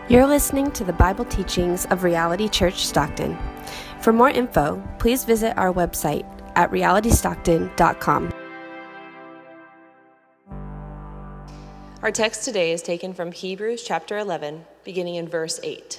You're listening to the Bible teachings of Reality Church Stockton. For more info, please visit our website at realitystockton.com. Our text today is taken from Hebrews chapter 11, beginning in verse 8.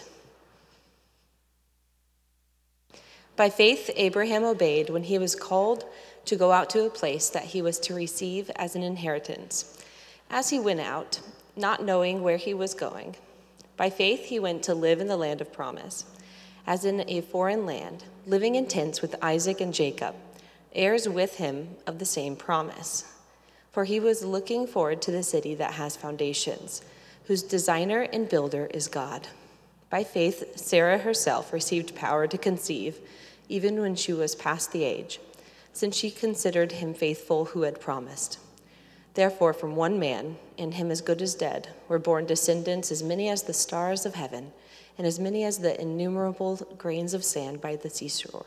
By faith, Abraham obeyed when he was called to go out to a place that he was to receive as an inheritance. As he went out, not knowing where he was going, by faith he went to live in the land of promise, as in a foreign land, living in tents with Isaac and Jacob, heirs with him of the same promise. For he was looking forward to the city that has foundations, whose designer and builder is God. By faith, Sarah herself received power to conceive, even when she was past the age, since she considered him faithful who had promised. Therefore, from one man, and him as good as dead, were born descendants as many as the stars of heaven, and as many as the innumerable grains of sand by the seashore.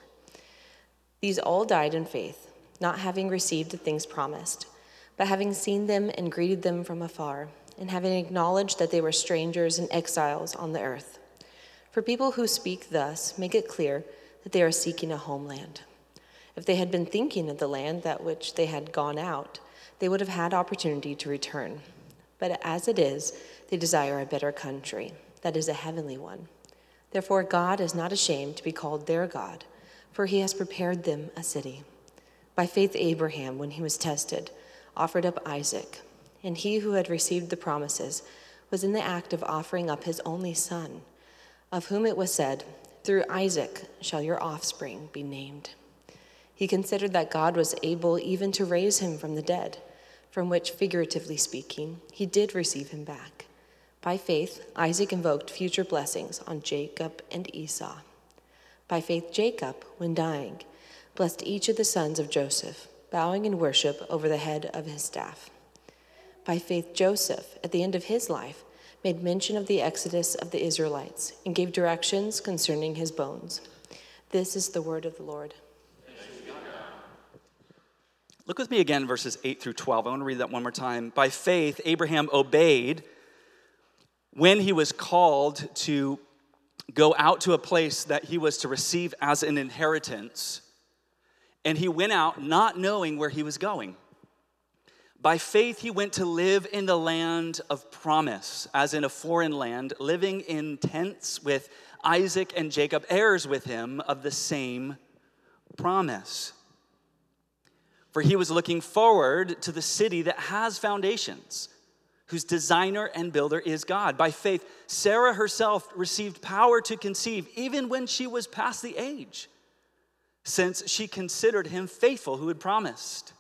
These all died in faith, not having received the things promised, but having seen them and greeted them from afar, and having acknowledged that they were strangers and exiles on the earth. For people who speak thus make it clear that they are seeking a homeland. If they had been thinking of the land that which they had gone out, they would have had opportunity to return. But as it is, they desire a better country, that is a heavenly one. Therefore God is not ashamed to be called their God, for he has prepared them a city. By faith Abraham, when he was tested, offered up Isaac, and he who had received the promises was in the act of offering up his only son, of whom it was said, "Through Isaac shall your offspring be named." He considered that God was able even to raise him from the dead, from which, figuratively speaking, he did receive him back. By faith, Isaac invoked future blessings on Jacob and Esau. By faith, Jacob, when dying, blessed each of the sons of Joseph, bowing in worship over the head of his staff. By faith, Joseph, at the end of his life, made mention of the exodus of the Israelites and gave directions concerning his bones. This is the word of the Lord. Look with me again, verses 8 through 12. I want to read that one more time. By faith, Abraham obeyed when he was called to go out to a place that he was to receive as an inheritance. And he went out not knowing where he was going. By faith, he went to live in the land of promise, as in a foreign land, living in tents with Isaac and Jacob, heirs with him of the same promise. For he was looking forward to the city that has foundations, whose designer and builder is God. By faith, Sarah herself received power to conceive, even when she was past the age, since she considered him faithful who had promised.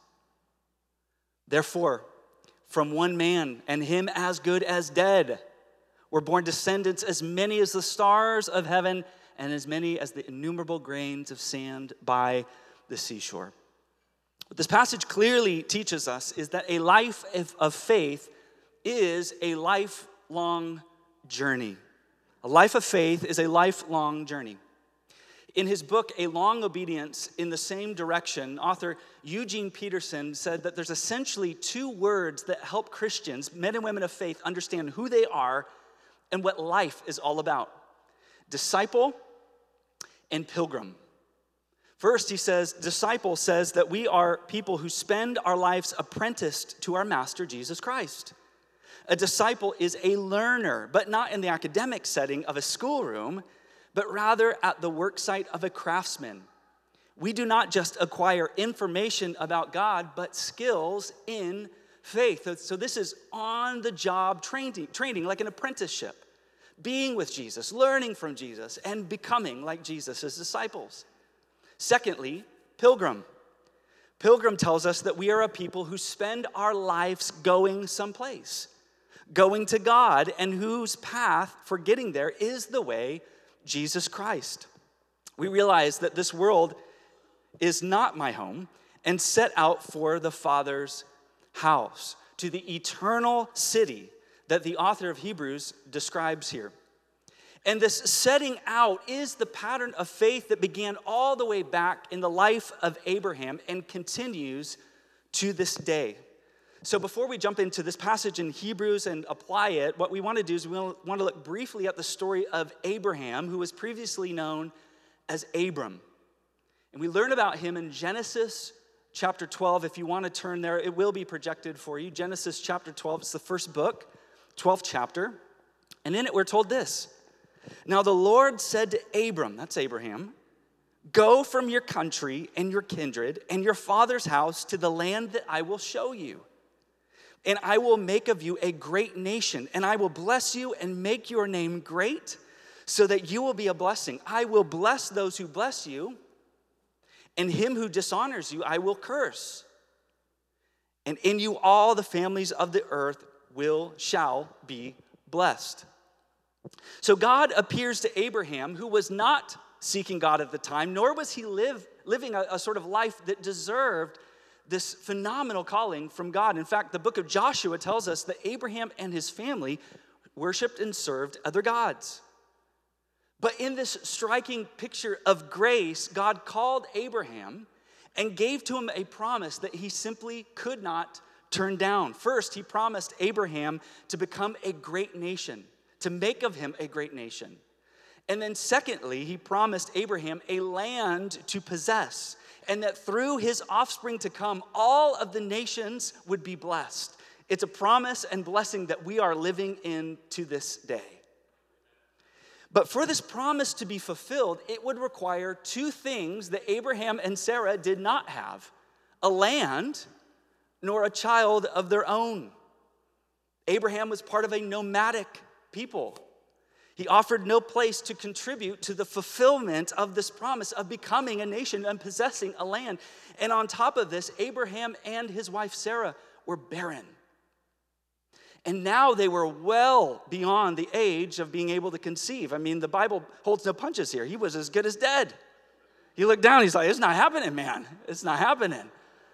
Therefore, from one man, and him as good as dead, were born descendants as many as the stars of heaven, and as many as the innumerable grains of sand by the seashore. What this passage clearly teaches us is that a life of faith is a lifelong journey. A life of faith is a lifelong journey. In his book, A Long Obedience in the Same Direction, author Eugene Peterson said that there's essentially two words that help Christians, men and women of faith, understand who they are and what life is all about: disciple and pilgrim. First, he says, disciple says that we are people who spend our lives apprenticed to our master, Jesus Christ. A disciple is a learner, but not in the academic setting of a schoolroom, but rather at the worksite of a craftsman. We do not just acquire information about God, but skills in faith. So this is on-the-job training, like an apprenticeship, being with Jesus, learning from Jesus, and becoming like Jesus' disciples. Secondly, pilgrim. Pilgrim tells us that we are a people who spend our lives going someplace, going to God, and whose path for getting there is the way, Jesus Christ. We realize that this world is not my home and set out for the Father's house, to the eternal city that the author of Hebrews describes here. And this setting out is the pattern of faith that began all the way back in the life of Abraham and continues to this day. So before we jump into this passage in Hebrews and apply it, what we want to do is we want to look briefly at the story of Abraham, who was previously known as Abram. And we learn about him in Genesis chapter 12. If you want to turn there, it will be projected for you. Genesis chapter 12, it's the first book, 12th chapter. And in it we're told this. Now the Lord said to Abram, that's Abraham, go from your country and your kindred and your father's house to the land that I will show you. And I will make of you a great nation, and I will bless you and make your name great so that you will be a blessing. I will bless those who bless you, and him who dishonors you I will curse. And in you all the families of the earth shall be blessed. So God appears to Abraham, who was not seeking God at the time, nor was he living a sort of life that deserved this phenomenal calling from God. In fact, the book of Joshua tells us that Abraham and his family worshiped and served other gods. But in this striking picture of grace, God called Abraham and gave to him a promise that he simply could not turn down. First, he promised Abraham to become a great nation, to make of him a great nation. And then secondly, he promised Abraham a land to possess, and that through his offspring to come, all of the nations would be blessed. It's a promise and blessing that we are living in to this day. But for this promise to be fulfilled, it would require two things that Abraham and Sarah did not have: a land nor a child of their own. Abraham was part of a nomadic people. He offered no place to contribute to the fulfillment of this promise of becoming a nation and possessing a land. And on top of this, Abraham and his wife Sarah were barren. And now they were well beyond the age of being able to conceive. I mean, the Bible holds no punches here. He was as good as dead. He looked down, he's like, it's not happening, man. It's not happening.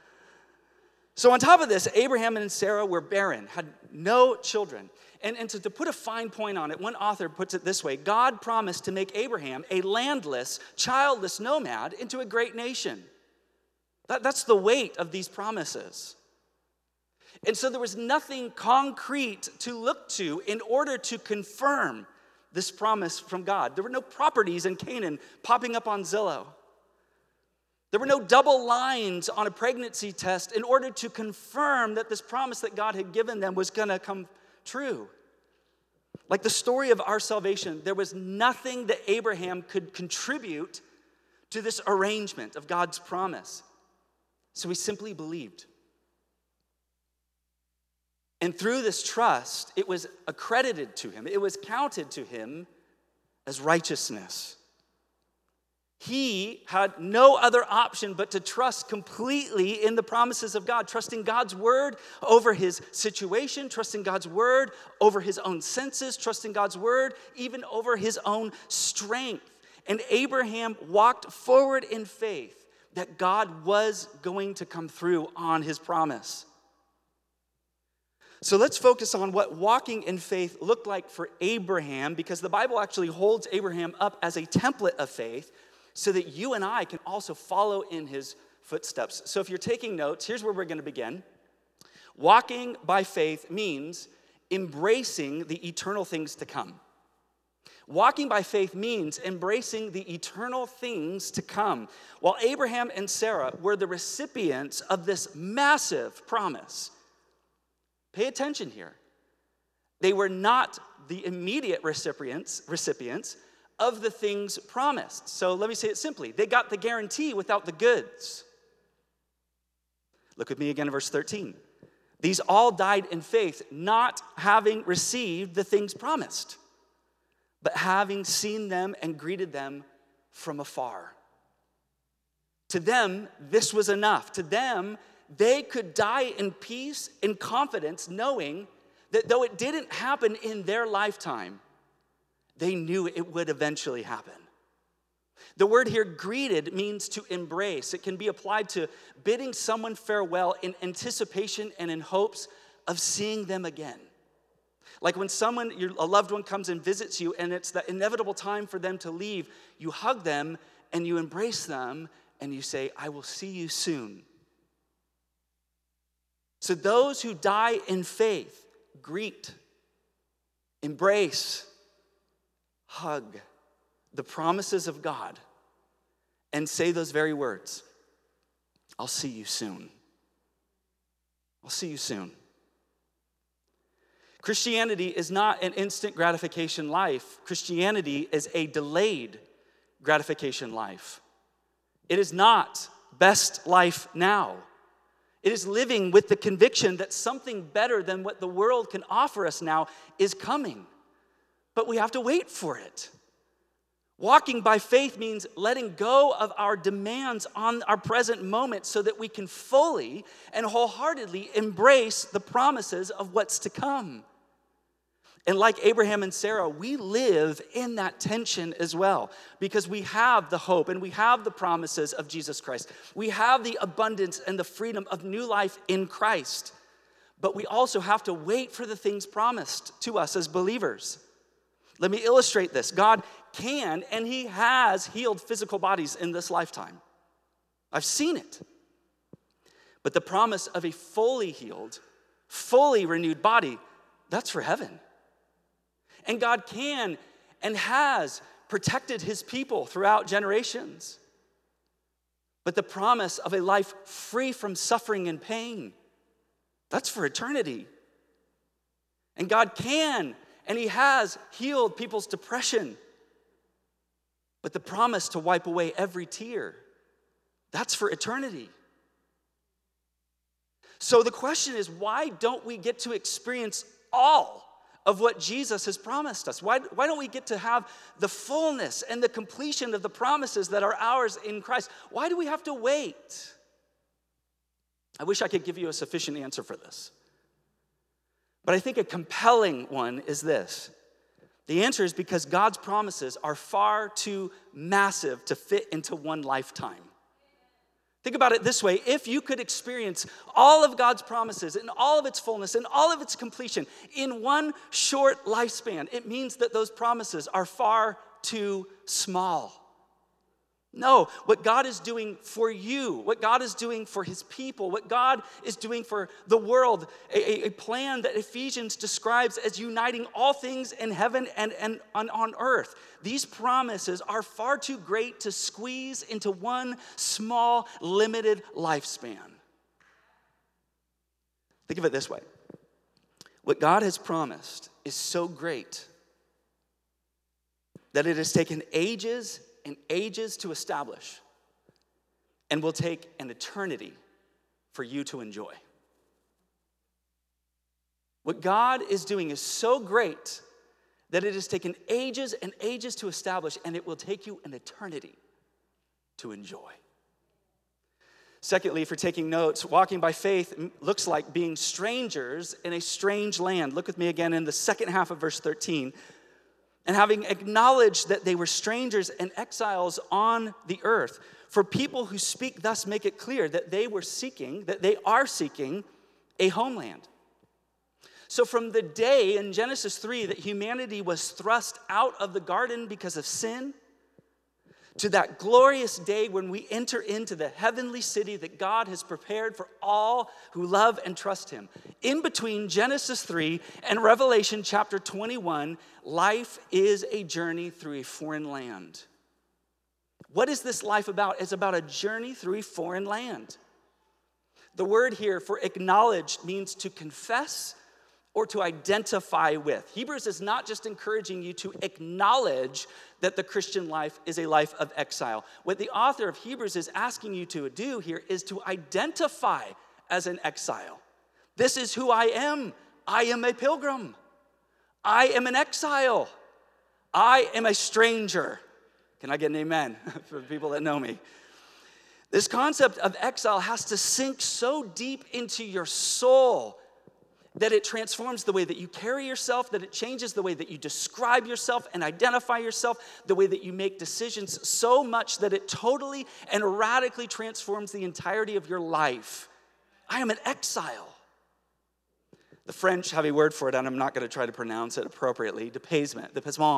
So on top of this, Abraham and Sarah were barren, had no children. And to put a fine point on it, one author puts it this way: God promised to make Abraham a landless, childless nomad into a great nation. That's the weight of these promises. And so there was nothing concrete to look to in order to confirm this promise from God. There were no properties in Canaan popping up on Zillow. There were no double lines on a pregnancy test in order to confirm that this promise that God had given them was going to come true. Like the story of our salvation, there was nothing that Abraham could contribute to this arrangement of God's promise. So he simply believed. And through this trust, it was accredited to him. It was counted to him as righteousness. He had no other option but to trust completely in the promises of God, trusting God's word over his situation, trusting God's word over his own senses, trusting God's word even over his own strength. And Abraham walked forward in faith that God was going to come through on his promise. So let's focus on what walking in faith looked like for Abraham, because the Bible actually holds Abraham up as a template of faith, so that you and I can also follow in his footsteps. So if you're taking notes, here's where we're going to begin. Walking by faith means embracing the eternal things to come. Walking by faith means embracing the eternal things to come. While Abraham and Sarah were the recipients of this massive promise, pay attention here. They were not the immediate recipients of the things promised. So let me say it simply. They got the guarantee without the goods. Look with me again in verse 13. These all died in faith, not having received the things promised, but having seen them and greeted them from afar. To them, this was enough. To them, they could die in peace, in confidence, knowing that though it didn't happen in their lifetime, they knew it would eventually happen. The word here, greeted, means to embrace. It can be applied to bidding someone farewell in anticipation and in hopes of seeing them again. Like when a loved one comes and visits you and it's the inevitable time for them to leave, you hug them and you embrace them and you say, I will see you soon. So those who die in faith greet, embrace, hug the promises of God and say those very words. I'll see you soon. I'll see you soon. Christianity is not an instant gratification life. Christianity is a delayed gratification life. It is not best life now. It is living with the conviction that something better than what the world can offer us now is coming. But we have to wait for it. Walking by faith means letting go of our demands on our present moment so that we can fully and wholeheartedly embrace the promises of what's to come. And like Abraham and Sarah, we live in that tension as well because we have the hope and we have the promises of Jesus Christ. We have the abundance and the freedom of new life in Christ. But we also have to wait for the things promised to us as believers. Let me illustrate this. God can and he has healed physical bodies in this lifetime. I've seen it. But the promise of a fully healed, fully renewed body, that's for heaven. And God can and has protected his people throughout generations. But the promise of a life free from suffering and pain, that's for eternity. And God can and he has healed people's depression. But the promise to wipe away every tear, that's for eternity. So the question is, why don't we get to experience all of what Jesus has promised us? Why don't we get to have the fullness and the completion of the promises that are ours in Christ? Why do we have to wait? I wish I could give you a sufficient answer for this. But I think a compelling one is this. The answer is because God's promises are far too massive to fit into one lifetime. Think about it this way. If you could experience all of God's promises in all of its fullness and all of its completion in one short lifespan, it means that those promises are far too small. No, what God is doing for you, what God is doing for his people, what God is doing for the world, a plan that Ephesians describes as uniting all things in heaven and on earth. These promises are far too great to squeeze into one small, limited lifespan. Think of it this way. What God has promised is so great that it has taken ages and ages to establish, and will take an eternity for you to enjoy. What God is doing is so great that it has taken ages and ages to establish, and it will take you an eternity to enjoy. Secondly, for taking notes, walking by faith looks like being strangers in a strange land. Look with me again in the second half of verse 13. And having acknowledged that they were strangers and exiles on the earth. For people who speak thus make it clear that they are seeking a homeland. So from the day in Genesis 3 that humanity was thrust out of the garden because of sin, to that glorious day when we enter into the heavenly city that God has prepared for all who love and trust him. In between Genesis 3 and Revelation chapter 21, life is a journey through a foreign land. What is this life about? It's about a journey through a foreign land. The word here for acknowledge means to confess or to identify with. Hebrews is not just encouraging you to acknowledge that the Christian life is a life of exile. What the author of Hebrews is asking you to do here is to identify as an exile. This is who I am. I am a pilgrim. I am an exile. I am a stranger. Can I get an amen for the people that know me? This concept of exile has to sink so deep into your soul that it transforms the way that you carry yourself, that it changes the way that you describe yourself and identify yourself, the way that you make decisions, so much that it totally and radically transforms the entirety of your life. I am an exile. The French have a word for it, and I'm not going to try to pronounce it appropriately. Dépaysement.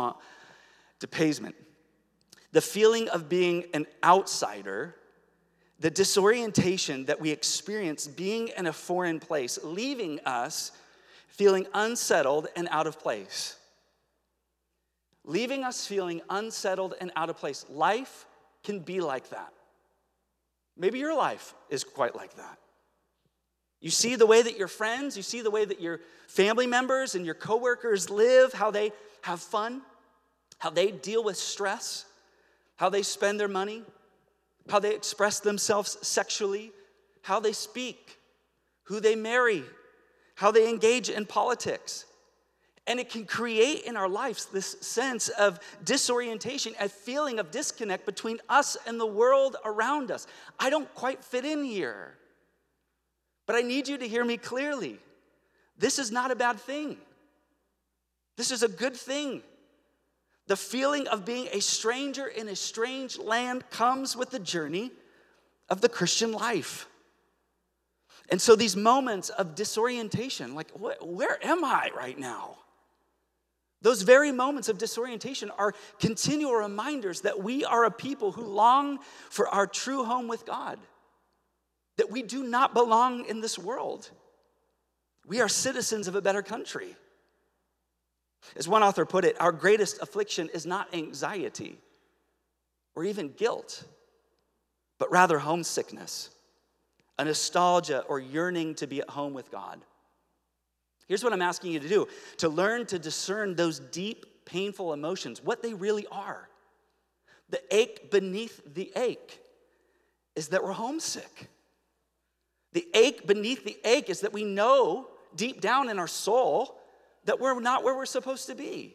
The feeling of being an outsider The disorientation that we experience being in a foreign place, leaving us feeling unsettled and out of place. Leaving us feeling unsettled and out of place. Life can be like that. Maybe your life is quite like that. You see the way that your friends, you see the way that your family members and your coworkers live, how they have fun, how they deal with stress, how they spend their money, how they express themselves sexually, how they speak, who they marry, how they engage in politics. And it can create in our lives this sense of disorientation, a feeling of disconnect between us and the world around us. I don't quite fit in here. But I need you to hear me clearly. This is not a bad thing. This is a good thing. The feeling of being a stranger in a strange land comes with the journey of the Christian life. And so these moments of disorientation, like, where am I right now? Those very moments of disorientation are continual reminders that we are a people who long for our true home with God, that we do not belong in this world. We are citizens of a better country. As one author put it, our greatest affliction is not anxiety or even guilt, but rather homesickness, a nostalgia or yearning to be at home with God. Here's what I'm asking you to do, to learn to discern those deep, painful emotions, what they really are. The ache beneath the ache is that we're homesick. The ache beneath the ache is that we know deep down in our soul that we're not where we're supposed to be.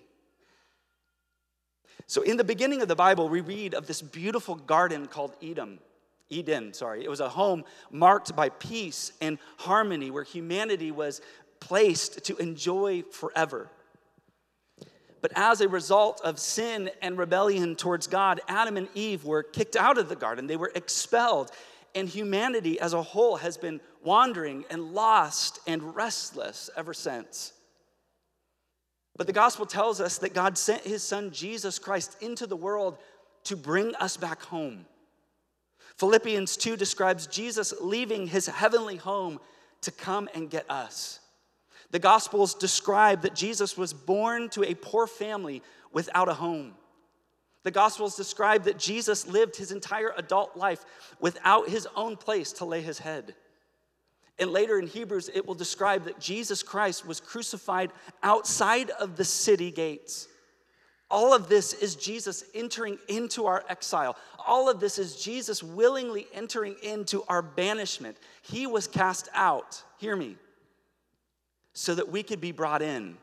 So in the beginning of the Bible, we read of this beautiful garden called Eden. It was a home marked by peace and harmony where humanity was placed to enjoy forever. But as a result of sin and rebellion towards God, Adam and Eve were kicked out of the garden. They were expelled. And humanity as a whole has been wandering and lost and restless ever since. But the gospel tells us that God sent his son Jesus Christ into the world to bring us back home. Philippians 2 describes Jesus leaving his heavenly home to come and get us. The Gospels describe that Jesus was born to a poor family without a home. The Gospels describe that Jesus lived his entire adult life without his own place to lay his head. And later in Hebrews, it will describe that Jesus Christ was crucified outside of the city gates. All of this is Jesus entering into our exile. All of this is Jesus willingly entering into our banishment. He was cast out, hear me, so that we could be brought in.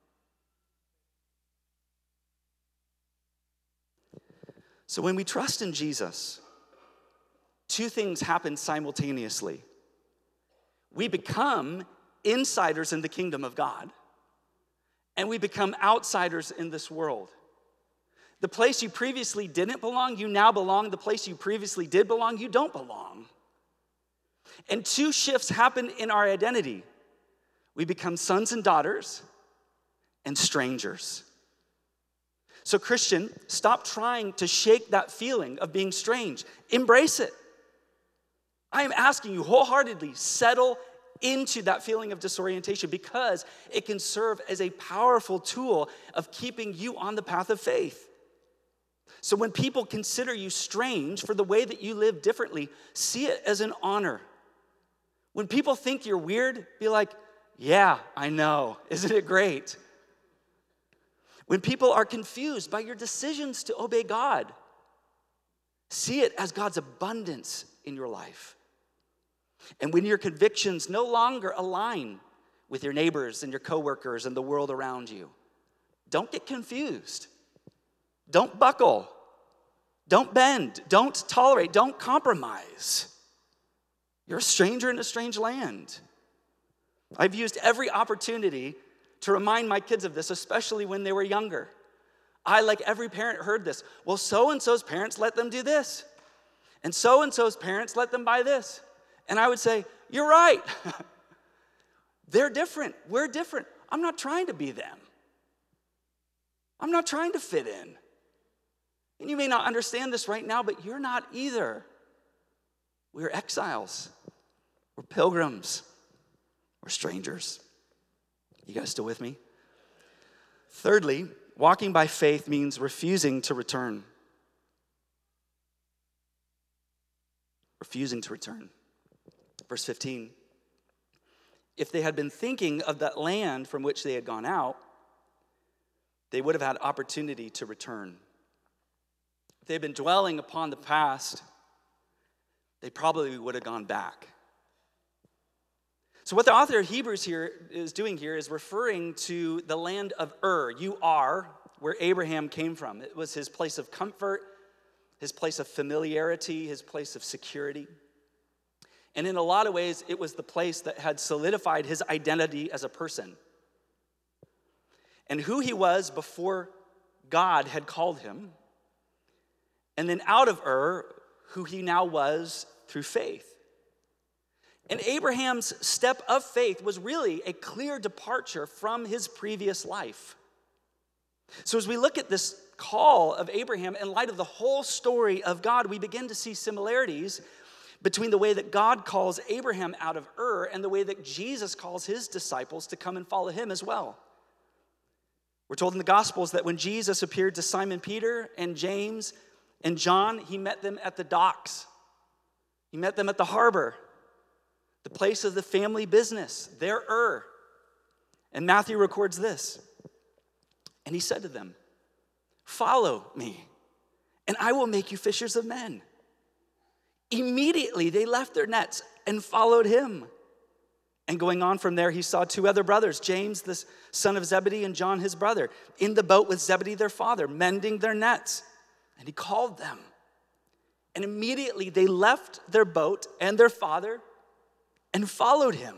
So when we trust in Jesus, two things happen simultaneously. We become insiders in the kingdom of God, and we become outsiders in this world. The place you previously didn't belong, you now belong. The place you previously did belong, you don't belong. And two shifts happen in our identity. We become sons and daughters and strangers. So Christian, stop trying to shake that feeling of being strange. Embrace it. I am asking you wholeheartedly, settle into that feeling of disorientation because it can serve as a powerful tool of keeping you on the path of faith. So when people consider you strange for the way that you live differently, see it as an honor. When people think you're weird, be like, yeah, I know. Isn't it great? When people are confused by your decisions to obey God, see it as God's abundance in your life. And when your convictions no longer align with your neighbors and your coworkers and the world around you, don't get confused. Don't buckle. Don't bend. Don't tolerate. Don't compromise. You're a stranger in a strange land. I've used every opportunity to remind my kids of this, especially when they were younger. I, like every parent, heard this. Well, so-and-so's parents let them do this. And so-and-so's parents let them buy this. And I would say, you're right. They're different. We're different. I'm not trying to be them. I'm not trying to fit in. And you may not understand this right now, but you're not either. We're exiles. We're pilgrims. We're strangers. You guys still with me? Thirdly, walking by faith means refusing to return. Refusing to return. Verse 15. If they had been thinking of that land from which they had gone out, they would have had opportunity to return. If they had been dwelling upon the past, they probably would have gone back. So what the author of Hebrews here is doing here is referring to the land of Ur, U-R, where Abraham came from. It was his place of comfort, his place of familiarity, his place of security. And in a lot of ways, it was the place that had solidified his identity as a person. And who he was before God had called him. And then out of Ur, who he now was through faith. And Abraham's step of faith was really a clear departure from his previous life. So as we look at this call of Abraham in light of the whole story of God, we begin to see similarities between the way that God calls Abraham out of Ur and the way that Jesus calls his disciples to come and follow him as well. We're told in the Gospels that when Jesus appeared to Simon Peter and James and John, he met them at the docks. He met them at the harbor, the place of the family business, their Ur. And Matthew records this. And he said to them, "Follow me, and I will make you fishers of men." Immediately they left their nets and followed him. And going on from there, he saw two other brothers, James, the son of Zebedee, and John, his brother, in the boat with Zebedee, their father, mending their nets. And he called them. And immediately they left their boat and their father and followed him.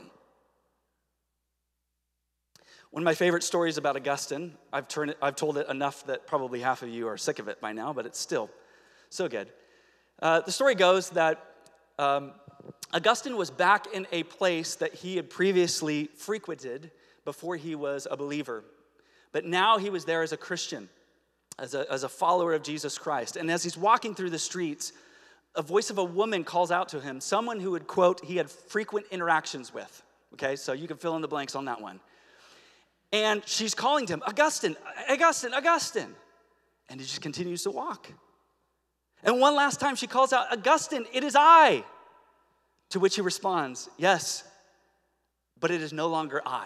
One of my favorite stories about Augustine, I've told it enough that probably half of you are sick of it by now, but it's still so good. The story goes that Augustine was back in a place that he had previously frequented before he was a believer. But now he was there as a Christian, as a follower of Jesus Christ. And as he's walking through the streets, a voice of a woman calls out to him, someone who would, quote, he had frequent interactions with. Okay, so you can fill in the blanks on that one. And she's calling to him, Augustine, Augustine, Augustine. And he just continues to walk. And one last time she calls out, Augustine, it is I. To which he responds, yes, but it is no longer I.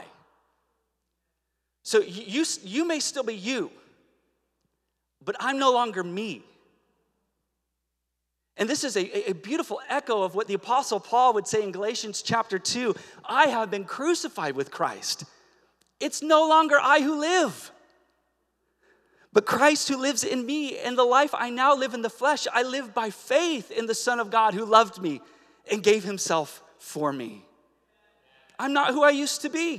So you may still be you, but I'm no longer me. And this is a beautiful echo of what the Apostle Paul would say in Galatians chapter 2. I have been crucified with Christ. It's no longer I who live, but Christ who lives in me. And the life I now live in the flesh, I live by faith in the Son of God who loved me and gave himself for me. I'm not who I used to be.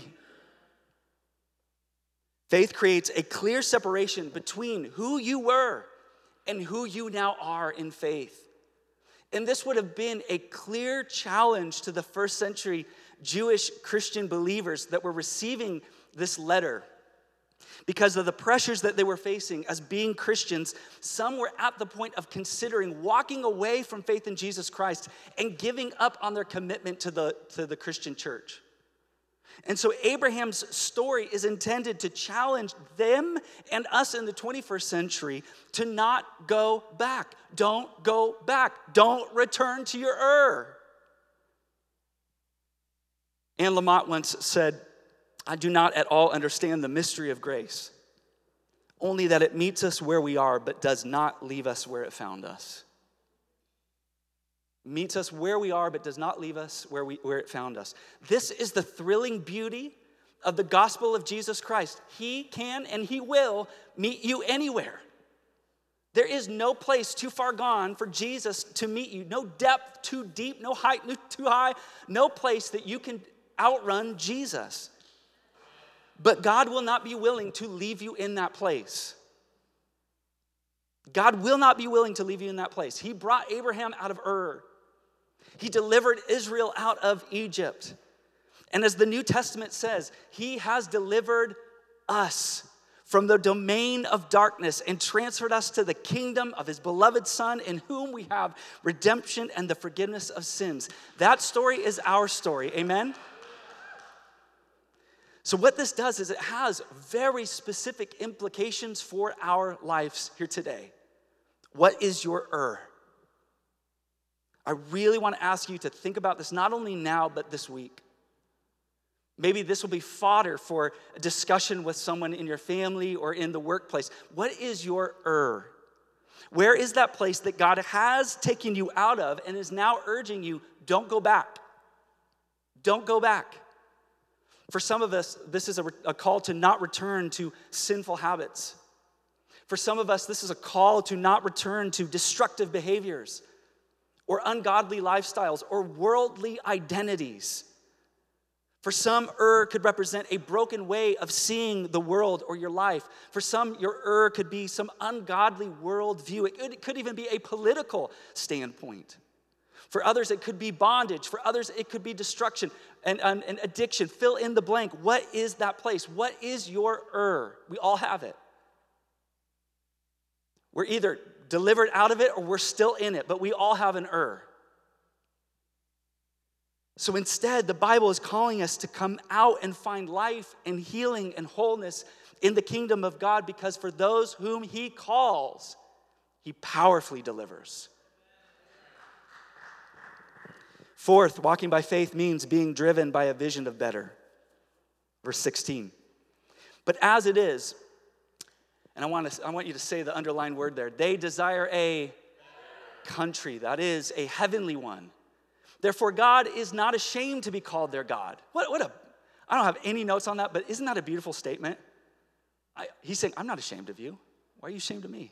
Faith creates a clear separation between who you were and who you now are in faith. And this would have been a clear challenge to the first century Jewish Christian believers that were receiving this letter. Because of the pressures that they were facing as being Christians, some were at the point of considering walking away from faith in Jesus Christ and giving up on their commitment to the Christian church. And so Abraham's story is intended to challenge them and us in the 21st century to not go back. Don't go back. Don't return to your Ur. Anne Lamott once said, I do not at all understand the mystery of grace, only that it meets us where we are, but does not leave us where it found us. Meets us where we are, but does not leave us where it found us. This is the thrilling beauty of the gospel of Jesus Christ. He can and he will meet you anywhere. There is no place too far gone for Jesus to meet you. No depth too deep, no height too high, no place that you can outrun Jesus. But God will not be willing to leave you in that place. God will not be willing to leave you in that place. He brought Abraham out of Ur. He delivered Israel out of Egypt. And as the New Testament says, he has delivered us from the domain of darkness and transferred us to the kingdom of his beloved Son, in whom we have redemption and the forgiveness of sins. That story is our story. Amen? So what this does is it has very specific implications for our lives here today. What is your I really want to ask you to think about this not only now, but this week. Maybe this will be fodder for a discussion with someone in your family or in the workplace. What is your Where is that place that God has taken you out of and is now urging you, don't go back. Don't go back. For some of us, this is a call to not return to sinful habits. For some of us, this is a call to not return to destructive behaviors or ungodly lifestyles or worldly identities. For some, could represent a broken way of seeing the world or your life. For some, your could be some ungodly worldview. It could even be a political standpoint. For others, it could be bondage. For others, it could be destruction and addiction. Fill in the blank. What is that place? What is your We all have it. We're either delivered out of it or we're still in it, but we all have an So instead, the Bible is calling us to come out and find life and healing and wholeness in the kingdom of God, because for those whom he calls, he powerfully delivers. Fourth, walking by faith means being driven by a vision of better. Verse 16. But as it is, and I want you to say the underlined word there, they desire a country, that is a heavenly one. Therefore, God is not ashamed to be called their God. I don't have any notes on that, but isn't that a beautiful statement? He's saying, I'm not ashamed of you. Why are you ashamed of me?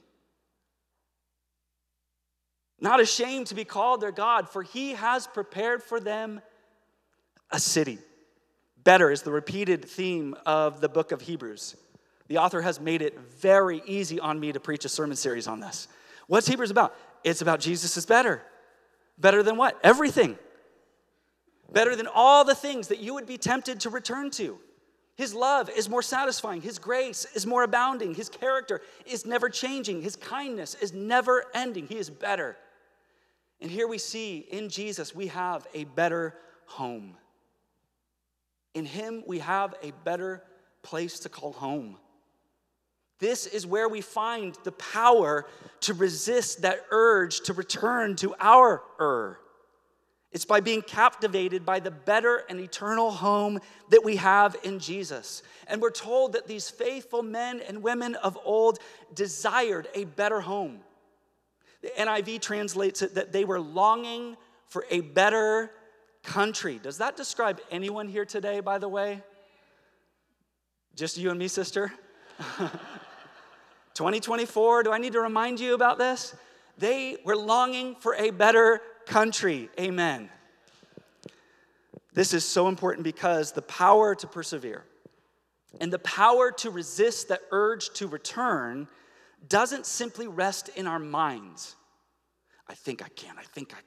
Not ashamed to be called their God, for he has prepared for them a city. Better is the repeated theme of the book of Hebrews. The author has made it very easy on me to preach a sermon series on this. What's Hebrews about? It's about Jesus is better. Better than what? Everything. Better than all the things that you would be tempted to return to. His love is more satisfying. His grace is more abounding. His character is never changing. His kindness is never ending. He is better. And here we see in Jesus, we have a better home. In him, we have a better place to call home. This is where we find the power to resist that urge to return to our It's by being captivated by the better and eternal home that we have in Jesus. And we're told that these faithful men and women of old desired a better home. The NIV translates it that they were longing for a better country. Does that describe anyone here today, by the way? Just you and me, sister? 2024, do I need to remind you about this? They were longing for a better country. Amen. This is so important because the power to persevere and the power to resist the urge to return doesn't simply rest in our minds. I think I can.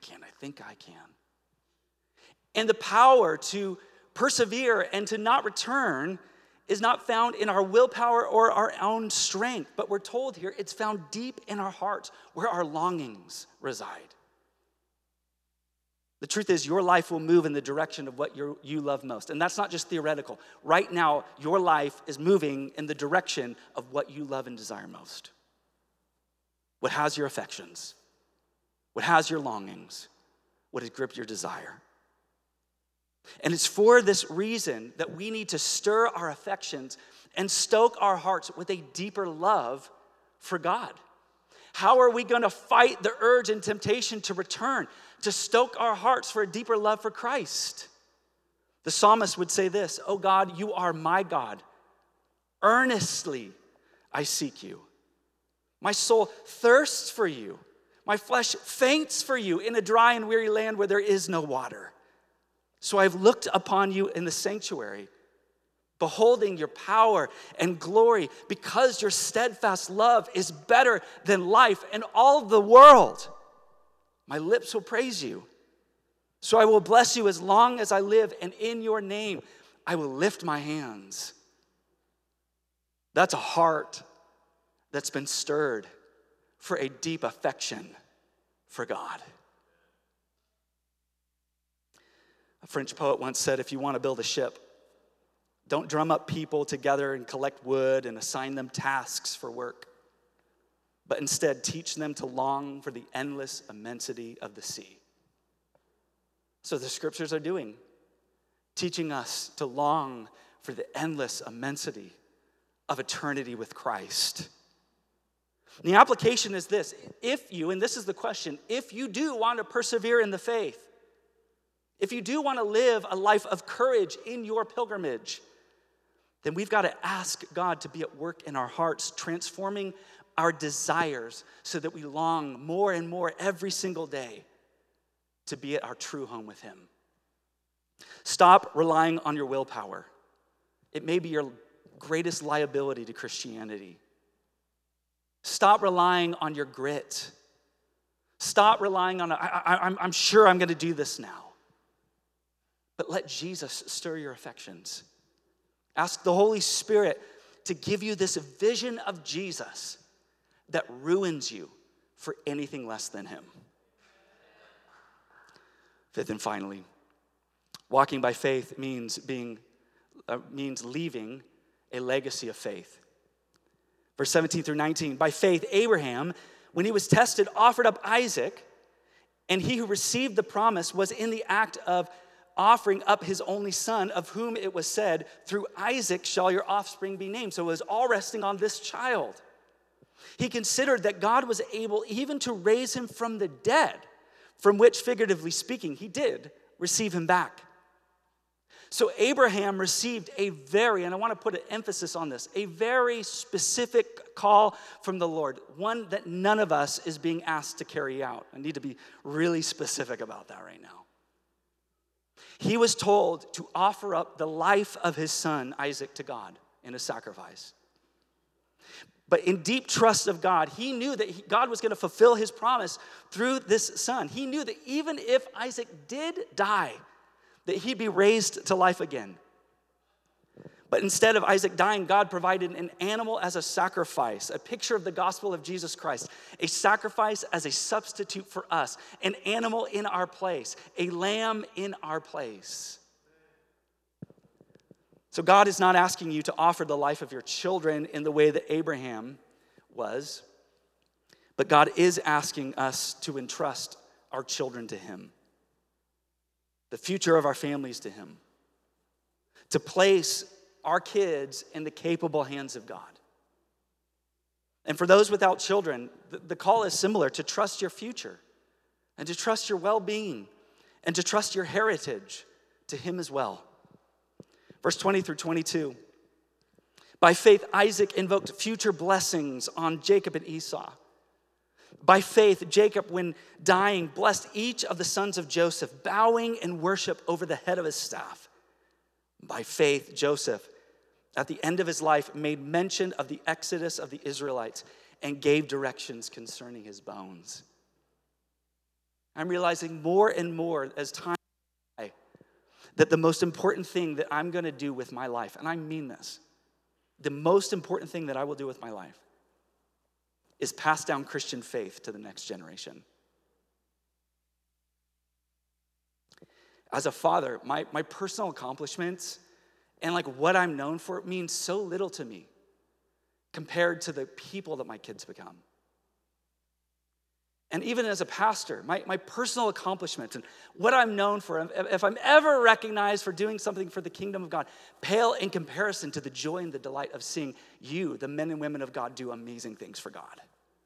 And the power to persevere and to not return is not found in our willpower or our own strength, but we're told here it's found deep in our hearts where our longings reside. The truth is, your life will move in the direction of what you love most. And that's not just theoretical. Right now, your life is moving in the direction of what you love and desire most. What has your affections? What has your longings? What has gripped your desire? And it's for this reason that we need to stir our affections and stoke our hearts with a deeper love for God. How are we going to fight the urge and temptation to return, to stoke our hearts for a deeper love for Christ? The psalmist would say this, "Oh God, you are my God. Earnestly I seek you. My soul thirsts for you. My flesh faints for you in a dry and weary land where there is no water. So I've looked upon you in the sanctuary, beholding your power and glory, because your steadfast love is better than life and all the world. My lips will praise you. So I will bless you as long as I live, and in your name I will lift my hands." That's a heart that's been stirred for a deep affection for God. A French poet once said, if you want to build a ship, don't drum up people together and collect wood and assign them tasks for work, but instead teach them to long for the endless immensity of the sea. So the scriptures are doing, teaching us to long for the endless immensity of eternity with Christ. And the application is this: if you, and this is the question, if you do want to persevere in the faith, if you do want to live a life of courage in your pilgrimage, then we've got to ask God to be at work in our hearts, transforming our desires so that we long more and more every single day to be at our true home with Him. Stop relying on your willpower. It may be your greatest liability to Christianity. Stop relying on your grit. Stop relying on, I'm sure I'm going to do this now. But let Jesus stir your affections. Ask the Holy Spirit to give you this vision of Jesus that ruins you for anything less than Him. Fifth and finally, walking by faith means leaving a legacy of faith. Verse 17 through 19, by faith, Abraham, when he was tested, offered up Isaac, and he who received the promise was in the act of offering up his only son, of whom it was said, through Isaac shall your offspring be named. So it was all resting on this child. He considered that God was able even to raise him from the dead, from which, figuratively speaking, he did receive him back. So Abraham received a very, and I want to put an emphasis on this, a very specific call from the Lord, one that none of us is being asked to carry out. I need to be really specific about that right now. He was told to offer up the life of his son, Isaac, to God in a sacrifice. But in deep trust of God, he knew that God was going to fulfill his promise through this son. He knew that even if Isaac did die, that he'd be raised to life again. But instead of Isaac dying, God provided an animal as a sacrifice, a picture of the gospel of Jesus Christ, a sacrifice as a substitute for us, an animal in our place, a lamb in our place. So God is not asking you to offer the life of your children in the way that Abraham was, but God is asking us to entrust our children to Him, the future of our families to Him, to place our kids in the capable hands of God. And for those without children, the call is similar: to trust your future and to trust your well-being and to trust your heritage to Him as well. Verse 20 through 22. By faith, Isaac invoked future blessings on Jacob and Esau. By faith, Jacob, when dying, blessed each of the sons of Joseph, bowing in worship over the head of his staff. By faith, Joseph, at the end of his life, made mention of the exodus of the Israelites and gave directions concerning his bones. I'm realizing more and more as time goes by that the most important thing that I'm going to do with my life, and I mean this, the most important thing that I will do with my life is pass down Christian faith to the next generation. As a father, my personal accomplishments and like what I'm known for means so little to me compared to the people that my kids become. And even as a pastor, my personal accomplishments and what I'm known for, if I'm ever recognized for doing something for the kingdom of God, pale in comparison to the joy and the delight of seeing you, the men and women of God, do amazing things for God.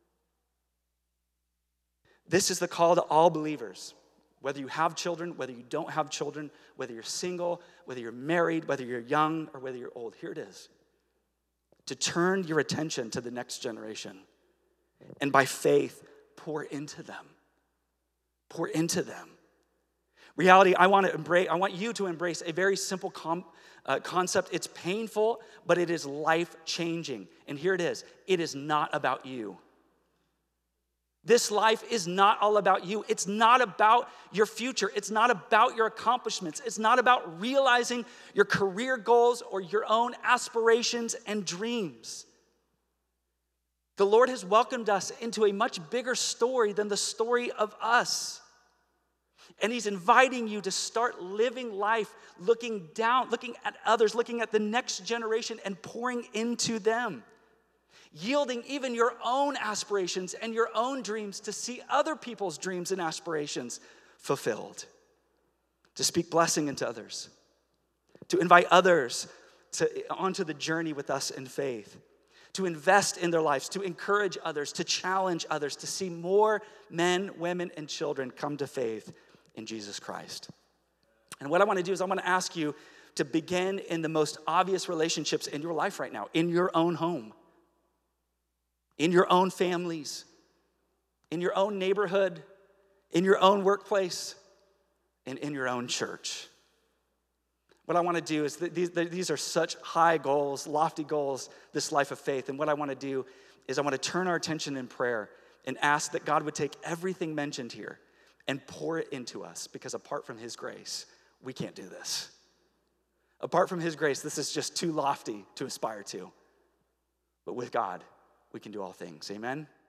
This is the call to all believers, whether you have children, whether you don't have children, whether you're single, whether you're married, whether you're young, or whether you're old. Here it is. To turn your attention to the next generation and by faith, pour into them. Pour into them. Reality, I want you to embrace a very simple concept. It's painful, but it is life-changing. And here it is. It is not about you. This life is not all about you. It's not about your future. It's not about your accomplishments. It's not about realizing your career goals or your own aspirations and dreams. The Lord has welcomed us into a much bigger story than the story of us. And he's inviting you to start living life looking down, looking at others, looking at the next generation and pouring into them. Yielding even your own aspirations and your own dreams to see other people's dreams and aspirations fulfilled. To speak blessing into others. To invite others onto the journey with us in faith. To invest in their lives, to encourage others, to challenge others, to see more men, women, and children come to faith in Jesus Christ. And what I want to do is I want to ask you to begin in the most obvious relationships in your life right now, in your own home, in your own families, in your own neighborhood, in your own workplace, and in your own church. What I want to do is, these are such high goals, lofty goals, this life of faith. And what I want to do is I want to turn our attention in prayer and ask that God would take everything mentioned here and pour it into us, because apart from his grace, we can't do this. Apart from his grace, this is just too lofty to aspire to. But with God, we can do all things. Amen?